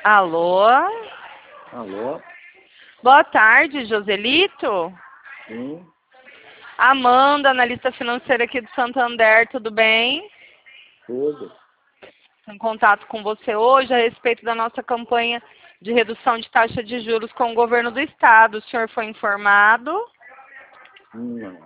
Alô? Alô? Boa tarde, Joselito. Sim, Amanda, analista financeira aqui do Santander, tudo bem? tudo. Em contato com você hoje a respeito da nossa campanha de redução de taxa de juros com o governo do estado. O senhor foi informado? Não.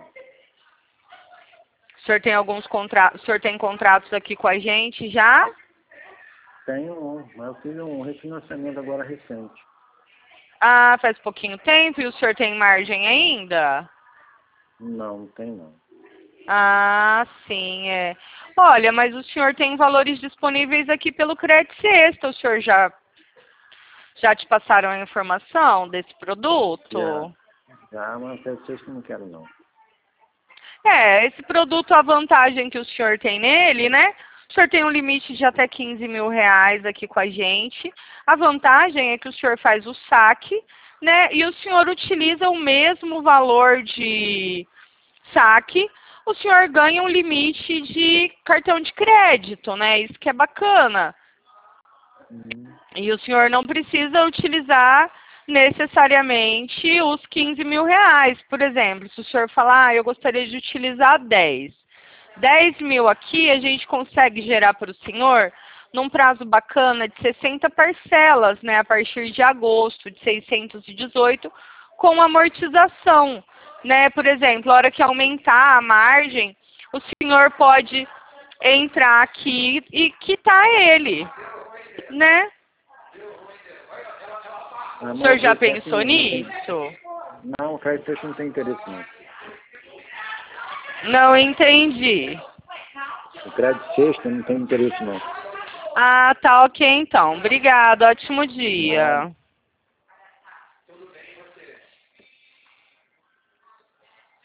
O senhor tem alguns contratos, o senhor tem contratos aqui com a gente já? Tenho um, mas eu fiz um refinanciamento agora recente. Ah, faz pouquinho tempo e o senhor tem margem ainda? Não, não tem não. Ah, sim, é. Olha, mas o senhor tem valores disponíveis aqui pelo Crédito Sexta. O senhor já te passaram a informação desse produto? Já, mas eu sei que não quero não. É, esse produto, a vantagem que o senhor tem nele, né? O senhor tem um limite de até 15 mil reais aqui com a gente. A vantagem é que o senhor faz o saque, né? E o senhor utiliza o mesmo valor de saque, o senhor ganha um limite de cartão de crédito, né? Isso que é bacana. E o senhor não precisa utilizar necessariamente os 15 mil reais. Por exemplo, se o senhor falar, eu gostaria de utilizar 10. 10 mil aqui a gente consegue gerar para o senhor num prazo bacana de 60 parcelas, né? A partir de agosto de 618, com amortização, né? Por exemplo, a hora que aumentar a margem, o senhor pode entrar aqui e quitar ele, né? O senhor já pensou nisso? Não, o Crédito não tem interesse não. Não entendi. O Crédito Sexta não tem interesse não. Ah, tá ok então. Obrigado. Ótimo Nada. dia.